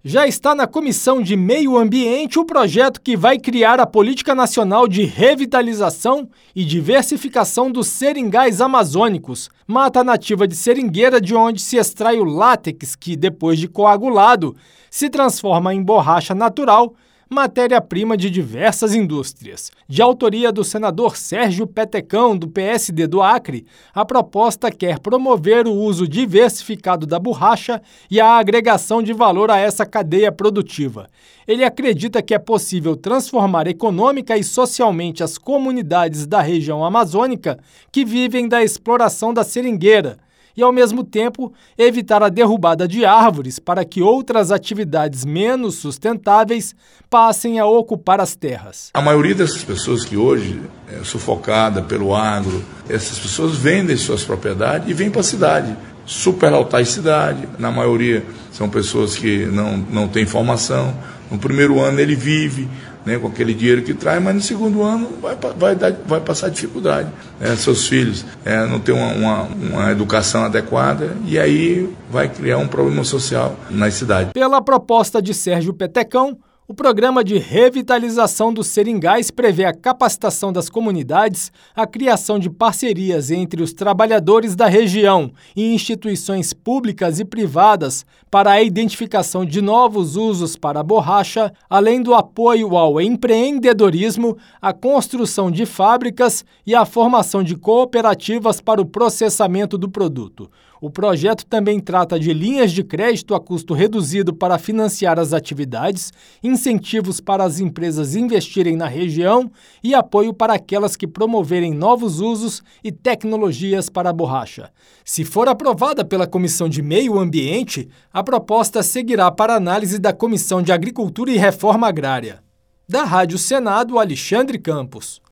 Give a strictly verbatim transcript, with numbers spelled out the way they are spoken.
Já está na Comissão de Meio Ambiente o projeto que vai criar a Política Nacional de Revitalização e Diversificação dos Seringais Amazônicos, mata nativa de seringueira de onde se extrai o látex que, depois de coagulado, se transforma em borracha natural, matéria-prima de diversas indústrias. De autoria do senador Sérgio Petecão, do P S D do Acre, a proposta quer promover o uso diversificado da borracha e a agregação de valor a essa cadeia produtiva. Ele acredita que é possível transformar econômica e socialmente as comunidades da região amazônica que vivem da exploração da seringueira, e, ao mesmo tempo, evitar a derrubada de árvores para que outras atividades menos sustentáveis passem a ocupar as terras. A maioria dessas pessoas que hoje é sufocada pelo agro, essas pessoas vendem suas propriedades e vêm para a cidade. Superlotar a cidade, na maioria são pessoas que não, não têm formação. No primeiro ano ele vive, né, com aquele dinheiro que traz, mas no segundo ano vai, vai, dar, vai passar dificuldade. Né? Seus filhos é, não têm uma, uma, uma educação adequada e aí vai criar um problema social na cidade. Pela proposta de Sérgio Petecão, o programa de revitalização dos seringais prevê a capacitação das comunidades, a criação de parcerias entre os trabalhadores da região e instituições públicas e privadas para a identificação de novos usos para a borracha, além do apoio ao empreendedorismo, a construção de fábricas e a formação de cooperativas para o processamento do produto. O projeto também trata de linhas de crédito a custo reduzido para financiar as atividades, incentivos para as empresas investirem na região e apoio para aquelas que promoverem novos usos e tecnologias para a borracha. Se for aprovada pela Comissão de Meio Ambiente, a proposta seguirá para análise da Comissão de Agricultura e Reforma Agrária. Da Rádio Senado, Alexandre Campos.